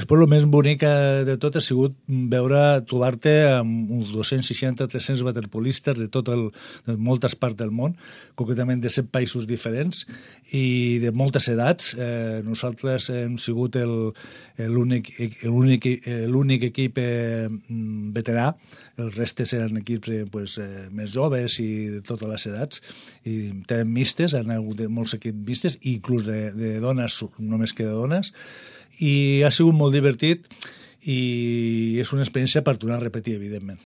després el més bonic de tot ha sigut trobar-te amb uns 260-300 waterpolistes de moltes parts del món, concretament de 7 països diferents i de moltes edats. Nosaltres hem sigut l'únic equip veterà, els restes eren equips més joves i de totes les edats, i tenen mistes, han hagut molts equips mistes, inclús de dones, només que de dones, i ha sigut molt divertit i és una experiència per tornar a repetir, evidentment.